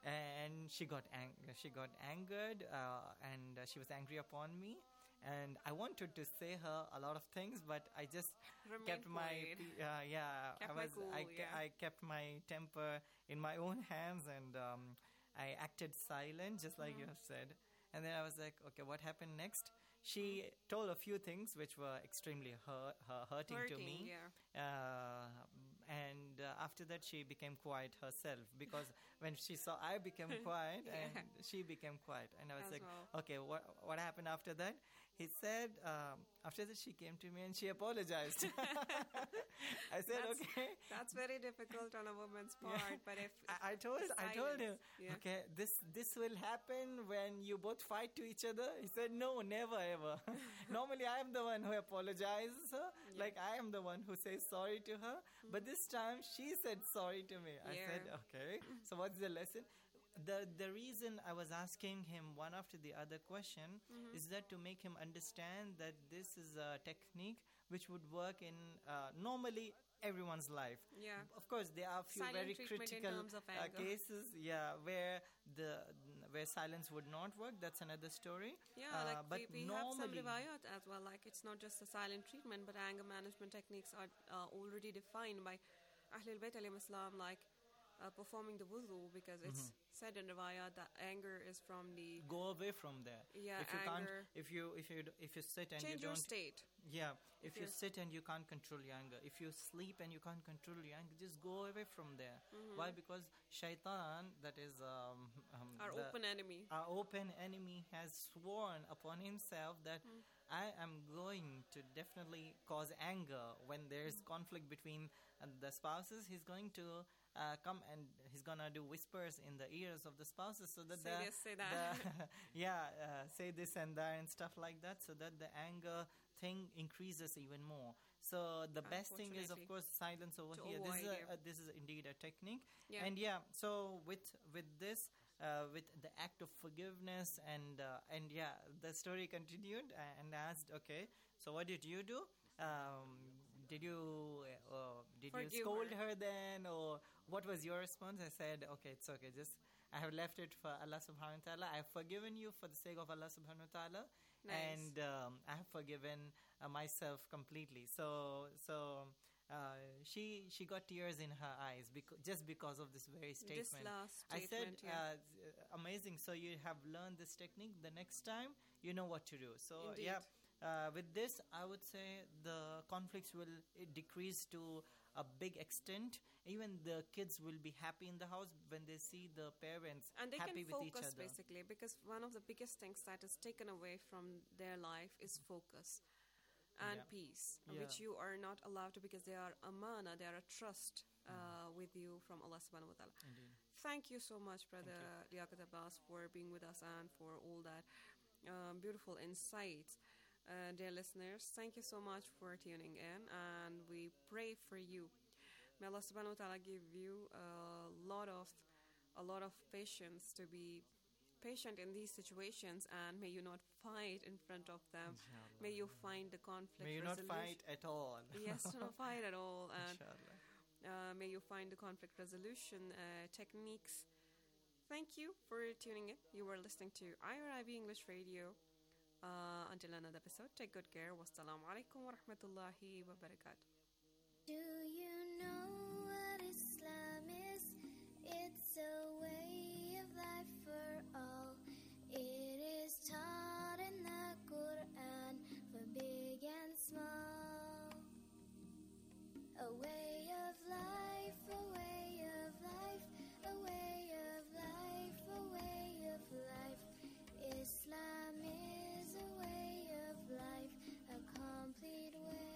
and she got ang- she got angered, uh, and uh, she was angry upon me." And I wanted to say her a lot of things, but I just Remain kept my quiet. pe- uh, yeah. Kept I my was cool, I, ke- yeah. I kept my temper in my own hands, and um, I acted silent, just like you Mhm. have said. And then I was like, okay, what happened next? She told a few things which were extremely hurt, uh, hurting, to Hurting, me. yeah. Uh, and uh, after that, she became quiet herself, because when she saw I became quiet, Yeah. and she became quiet, and I was As like, well. okay, what what happened after that? he said, um, after that she came to me and she apologized. I said, that's, okay. That's very difficult on a woman's part. Yeah. But if, if I, I told I told him, yeah. okay, this this will happen when you both fight to each other. He said, no, never ever. Normally I am the one who apologizes her. Yeah. Like I am the one who says sorry to her. Mm-hmm. But this time she said sorry to me. Yeah. I said, okay. So what's the lesson? The the reason I was asking him one after the other question mm-hmm. is that to make him understand that this is a technique which would work in uh, normally everyone's life. Yeah. Of course, there are a few Silent very critical uh, cases, yeah, where the where silence would not work. That's another story. Yeah, uh, like but we, we have some normally, riwayat as well. Like it's not just a silent treatment, but anger management techniques are uh, already defined by Ahlul Bayt alayhim assalam, like uh, performing the wudu, because it's mm-hmm. said in riwayat that anger is from the go away from there. Yeah, if you anger. can't, if you if you if you sit and change you don't your state. Yeah, if, if you you're sit and you can't control your anger, if you sleep and you can't control your anger, just go away from there. Mm-hmm. Why? Because shaitan, that is um, um, our the, open enemy. Our open enemy has sworn upon himself that mm. I am going to definitely cause anger when there's mm. conflict between uh, the spouses. He's going to uh, come and he's gonna do whispers in the ears of the spouses so that say the, this, say that. the yeah, uh, say this and that and stuff like that, so that the anger thing increases even more. So the best thing is, of course, silence over to here. This is, a, yeah. uh, this is indeed a technique. Yeah. And yeah, so with with this, uh, with the act of forgiveness, and uh, and yeah, the story continued and asked, okay, so what did you do? Um, did you uh, did Forgive you scold her. her then, or what was your response? I said, okay, it's okay. Just I have left it for Allah Subhanahu wa Taala. I have forgiven you for the sake of Allah Subhanahu wa Taala. Nice. And um, I have forgiven uh, myself completely. So, so uh, she she got tears in her eyes beca- just because of this very statement. This last I statement, said, yeah. uh, amazing. So you have learned this technique. The next time, you know what to do. So Indeed. yeah, uh, with this, I would say the conflicts will uh, decrease to a big extent. Even the kids will be happy in the house when they see the parents and they happy can with each focus other. basically, because one of the biggest things that is taken away from their life is focus and yeah. peace, yeah. which you are not allowed to, because they are amana, they are a trust uh, mm. with you from Allah subhanahu wa ta'ala. Indeed. Thank you so much, Brother Liaquat Abbas, for being with us and for all that um, beautiful insights. Uh, dear listeners, thank you so much for tuning in, and we pray for you. May Allah subhanahu wa ta'ala give you a lot of a lot of patience to be patient in these situations, and may you not fight in front of them. Inshallah. May you find the conflict May you resolution. not fight at all. Yes, do not fight at all. And Inshallah. uh, may you find the conflict resolution uh, techniques. Thank you for tuning in. You were listening to I R I B English Radio. Uh, until another episode, take good care. Wassalamu alaikum wa rahmatullahi wa barakatuh. Do you know what Islam is? It's a way of life for all. It is taught in the Quran for big and small. A way of life, a way of life, a way of life, a way of life. Islam is a way of life, a complete way.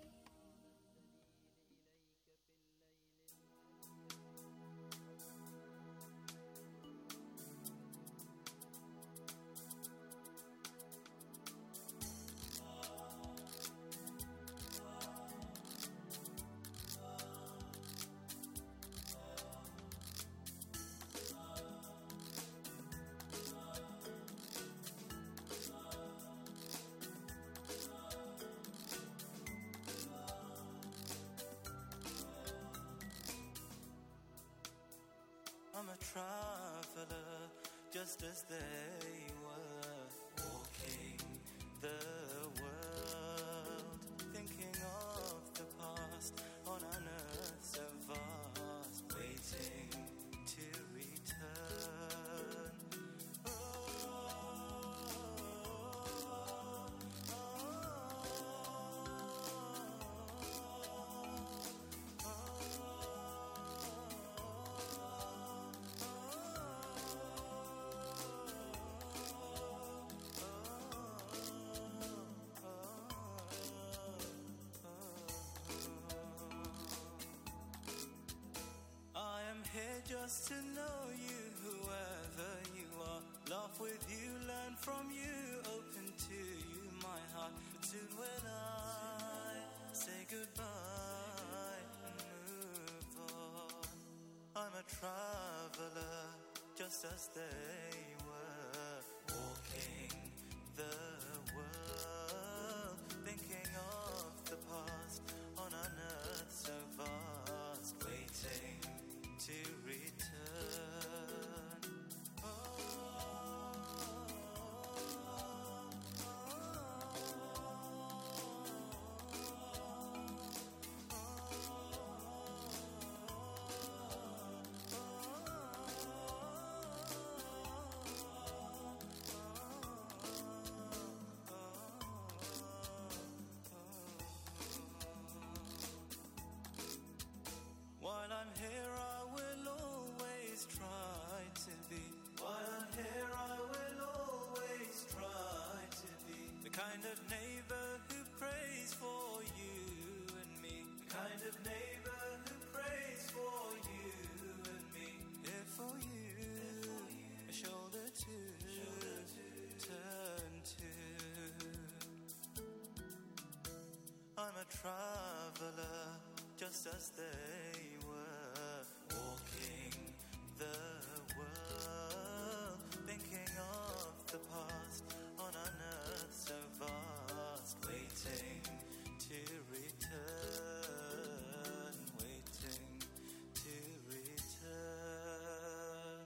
I'm a traveler, just as they were, walking the world, thinking of the past on an earth so vast, waiting to return. Oh, oh, oh, oh. just to know you, whoever you are. Laugh with you, learn from you, open to you, my heart. But soon when I say goodbye and move on, I'm a traveler, just as they were, walking the world, thinking of the past on an earth so vast, waiting to return. While I'm here, I will always try to be. While I'm here, I will always try to be the kind of neighbor who prays for you and me. The kind of neighbor who prays for you and me. Here for you, a shoulder to turn to. I'm a traveler, just as they were, walking the world, thinking of the past on an earth so vast, waiting to return, waiting to return.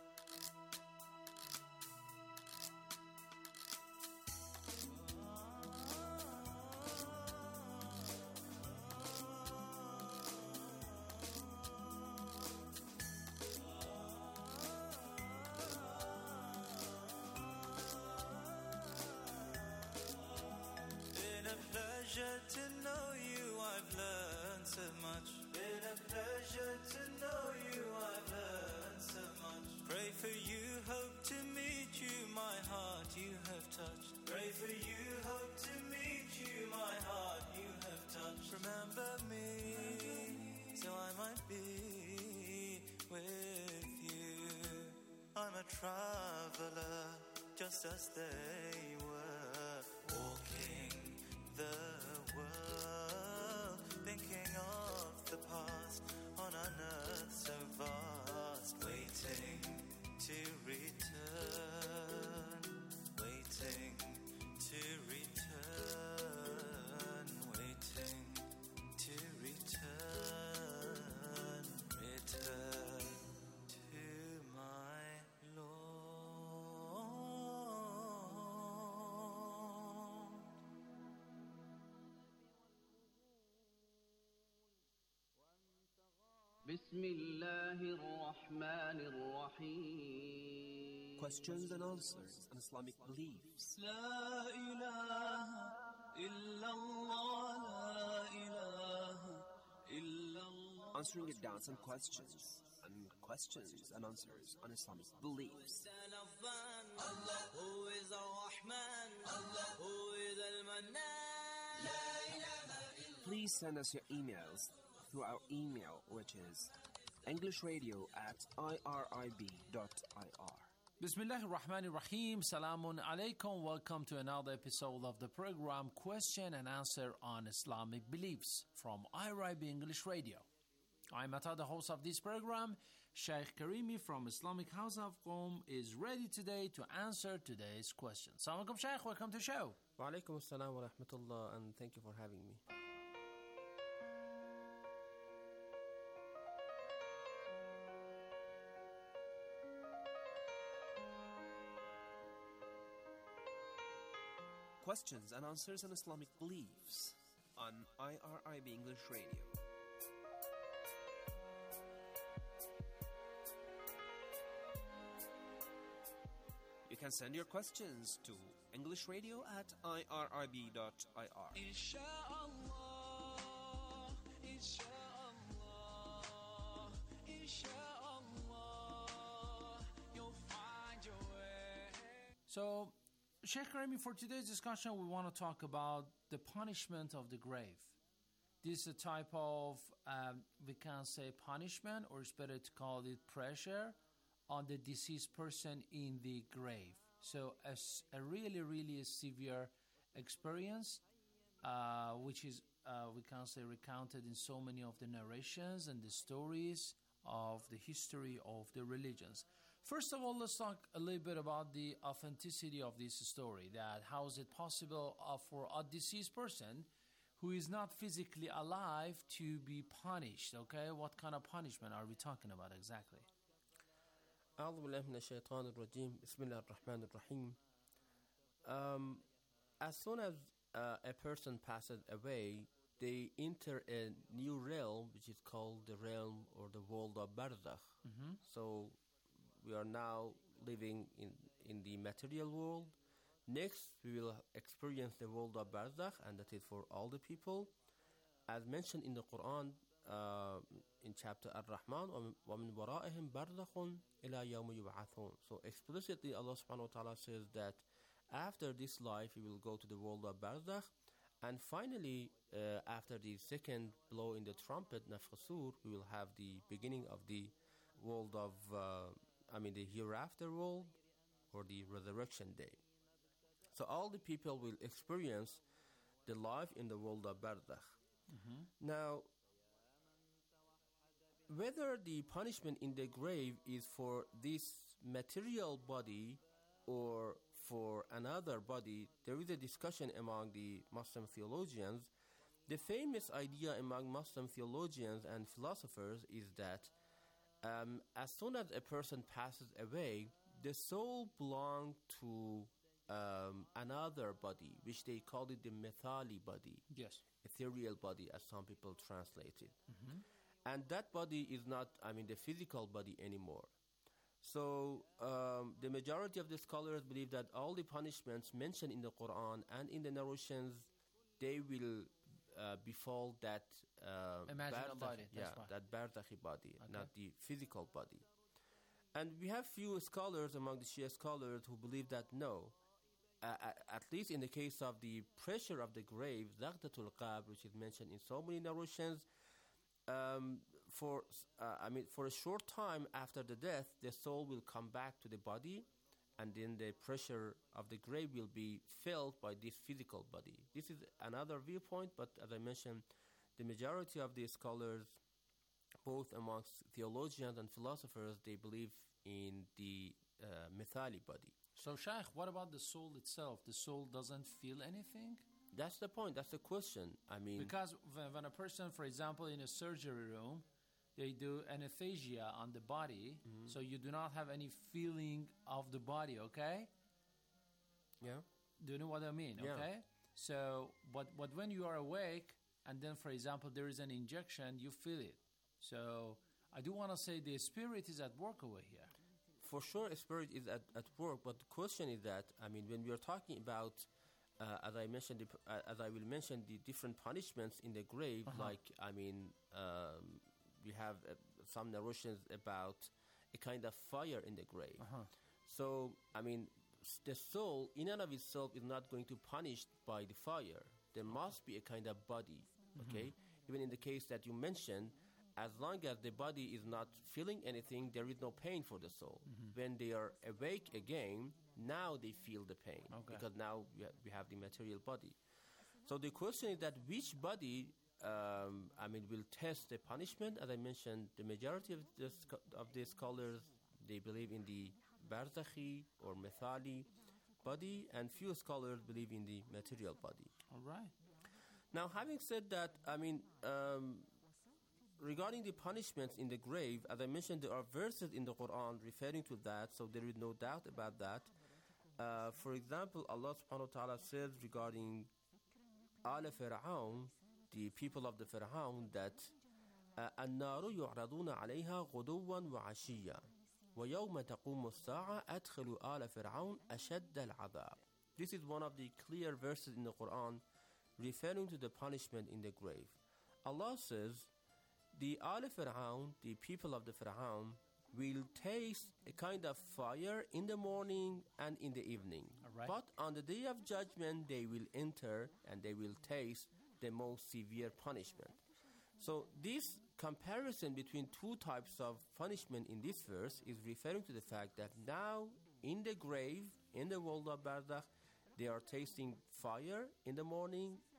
Pleasure to know you, I've learned so much. Been a pleasure to know you, I've learned so much. Pray for you, hope to meet you, my heart you have touched. Pray for you, hope to meet you, my heart you have touched. Remember me, so I might be with you. I'm a traveler, just as they were, walking the world, thinking of the past on an earth so vast, waiting to return, waiting to return, waiting to return, return to my Lord. بسم الله الرحمن الرحيم. Questions and answers on Islamic beliefs. لا إله إلا الله لا إله إلا الله. Answering your doubts and questions, and questions and answers on Islamic beliefs. Allah, who is Ar-Rahman, Allah, who is Al-Mannan. Please send us your emails through our email, which is englishradio at irib dot ir. Bismillahir Rahmanir Rahim. Salamun alaikum. Welcome to another episode of the program Question and Answer on Islamic Beliefs from I R I B English Radio. I'm Ata, the host of this program. Sheikh Karimi from Islamic House of Qom is ready today to answer today's question. Assalamu alaikum, Sheikh. Welcome to the show. Wa alaikum assalam wa rahmatullah, and thank you for having me. Questions and answers on Islamic beliefs on I R I B English Radio. You can send your questions to englishradio at irib dot ir. Inshallah, inshallah, inshallah, you'll find your way. So, Sheikh Karimi, for today's discussion, we want to talk about the punishment of the grave. this a type of, um, we can say, punishment, or it's better to call it pressure on the deceased person in the grave. So a, s- a really, really severe experience, uh, which is, uh, we can say, recounted in so many of the narrations and the stories of the history of the religions. First of all, let's talk a little bit about the authenticity of this story, that how is it possible uh, for a deceased person who is not physically alive to be punished, okay? What kind of punishment are we talking about exactly? أعوذ بالله من الشيطان الرجيم بسم الله الرحمن الرحيم. Um, as soon as uh, a person passes away, they enter a new realm, which is called the realm or the world of Barzakh. Mhm. So we are now living in, in the material world. Next, we will experience the world of Barzakh, and that is for all the people. As mentioned in the Quran, uh, in chapter Ar-Rahman, وَمِن وَرَائِهِمْ بَرْزَخٌ إِلَى يَوْمِ يُبْعَثُونَ. So explicitly, Allah subhanahu wa ta'ala says that after this life, we will go to the world of Barzakh. And finally, uh, after the second blow in the trumpet, Nafkh Sur, we will have the beginning of the world of, uh, I mean, the hereafter world, or the resurrection day. So all the people will experience the life in the world of Barzakh. Mhm. Now, whether the punishment in the grave is for this material body or for another body, there is a discussion among the Muslim theologians. The famous idea among Muslim theologians and philosophers is that um, as soon as a person passes away, the soul belongs to um, another body, which they call it the methali body. Yes. Ethereal body, as some people translate it. Mhm. And that body is not, I mean, the physical body anymore. So um, the majority of the scholars believe that all the punishments mentioned in the Quran and in the narrations, they will uh, befall that uh, Imaginal barzakh- body, that's yeah, why. that barzakhi body, Okay. not the physical body. And we have few scholars among the Shia scholars who believe that no, uh, uh, at least in the case of the pressure of the grave, Zaqtatul Qab, which is mentioned in so many narrations, um, for uh, I mean, for a short time after the death, the soul will come back to the body, and then the pressure of the grave will be felt by this physical body. This is another viewpoint, but as I mentioned, the majority of the scholars, both amongst theologians and philosophers, they believe in the uh, mithali body. So, Shaykh, what about the soul itself? The soul doesn't feel anything? That's the point. That's the question. I mean, Because when, when a person, for example, in a surgery room, they do anesthesia on the body, so you do not have any feeling of the body, okay? Yeah. Do you know what I mean, Yeah. okay? So, but, but when you are awake, and then, for example, there is an injection, you feel it. So, I do want to say the spirit is at work over here. for sure, a spirit is at, at work, but the question is that, I mean, when we are talking about, uh, as I mentioned, the, p- uh, as I will mention, the different punishments in the grave, Uh-huh. like, I mean, um, we have uh, some narrations about a kind of fire in the grave. Uh-huh. So, I mean, s- the soul in and of itself is not going to punish by the fire. There must be a kind of body, okay? Even in the case that you mentioned, as long as the body is not feeling anything, there is no pain for the soul. When they are awake again, now they feel the pain, Okay. because now we, ha- we have the material body. So the question is that which body, um, I mean, will test the punishment? As I mentioned, the majority of the, scho- of the scholars, they believe in the barzakhi or methali body, and few scholars believe in the material body. All right. Now, having said that, I mean, um, regarding the punishments in the grave, as I mentioned, there are verses in the Quran referring to that, so there is no doubt about that. Uh, for example, Allah subhanahu wa ta'ala says regarding Al Fir'aun, the people of the Fir'aun, that النار يعرضون عليها غدوا وعشيا ويوم تقوم الساعة أدخلوا آل فرعون أشد العذاب. This is one of the clear verses in the Quran referring to the punishment in the grave. Allah says, the Al Fir'aun, the people of the Fir'aun, will taste a kind of fire in the morning and in the evening. All right. But on the day of judgment, they will enter and they will taste the most severe punishment. So this comparison between two types of punishment in this verse is referring to the fact that now in the grave, in the world of Barzakh, they are tasting fire in the morning